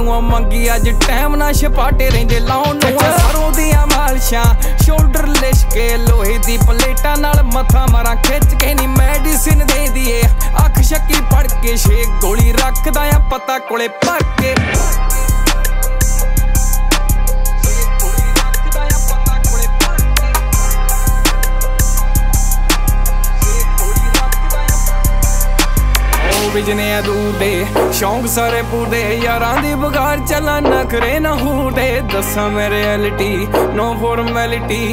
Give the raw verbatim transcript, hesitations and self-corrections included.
ਨੂੰ ਮੰਗੀ ਅੱਜ ਟਾਈਮ ਨਾ ਛਪਾਟੇ ਰਹਿੰਦੇ ਲਾਉਣ ਨੂੰ ਸਰੋਂ ਦੀਆਂ ਮਾਲਸ਼ਾਂ ਸ਼ੋਲਡਰ ਲਿਸ਼ਕੇ ਲੋਹੇ ਦੀ ਪਲੇਟਾਂ ਨਾਲ ਮੱਥਾ ਮਾਰਾਂ ਖਿੱਚ ਕੇ ਨੀ ਮੈਡੀਸਿਨ ਦੇ ਦੀਏ ਅੱਖ ਸ਼ੱਕੀ ਫੜ ਕੇ ਛੇ ਗੋਲੀ ਰੱਖਦਾ ਆ ਪਤਾ ਕੋਲੇ ਭਰ ਕੇ ਵਿਜਨੇ ਆ ਦੂਰ ਦੇ ਸ਼ੌਂਕ ਸਾਰੇ ਪੂਰੇ ਯਾਰਾਂ ਦੀ ਬਗਾਰ ਚੱਲਾਂ ਨਖਰੇ ਨਾ ਹੂਦੇ ਦੱਸਾਂ ਮੈਂ ਰਿਐਲਿਟੀ ਨੋ ਫਾਰਮੈਲਿਟੀ